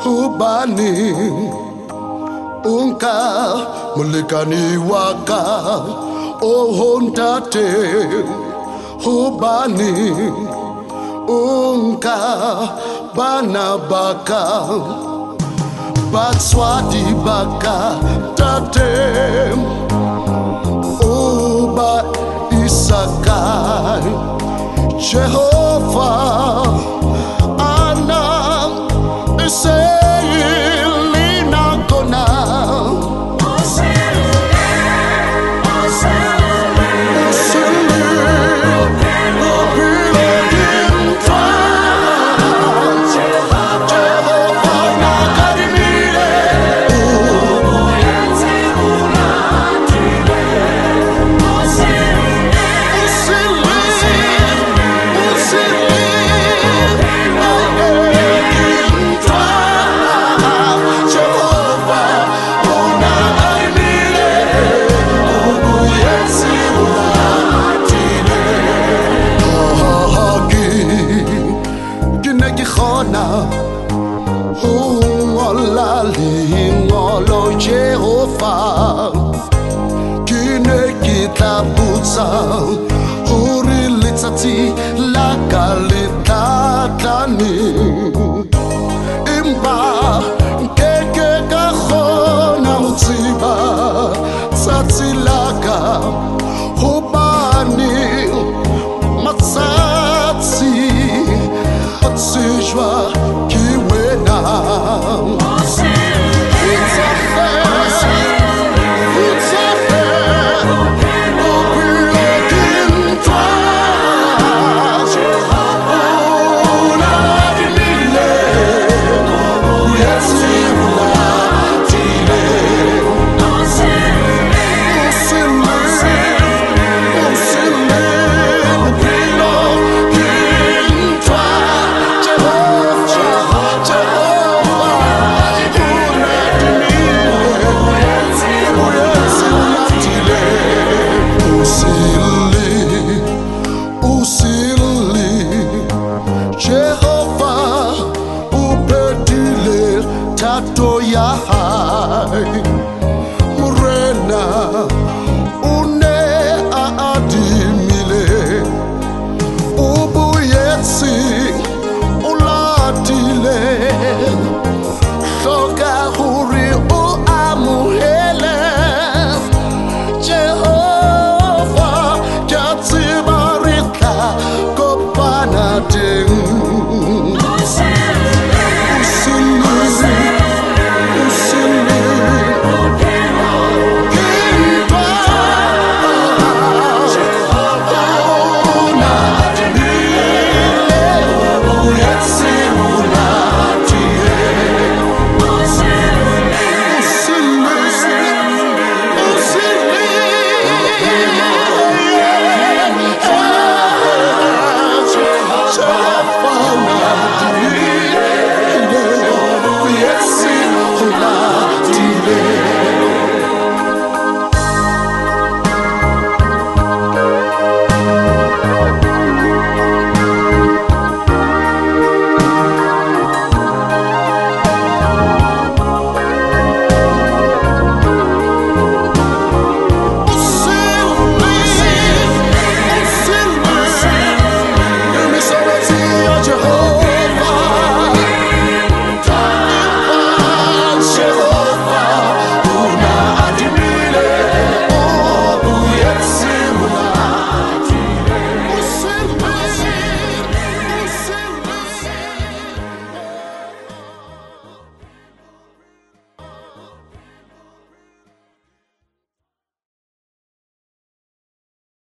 ubani unka mulekani waka ohontate ubani unka banabaka batswadi baka tate uba isakai Jehovah ana selina kona Jehovah, kine kita putsa, huri litati lakalita tani, imba keke kahona utiba, tsatilaka, hubani, matsatsi, atsijwa kiwena. Murena une aadimile ubuyetsi ulatile shoka huri uamuhele Jehovah jatsibarika kopana ding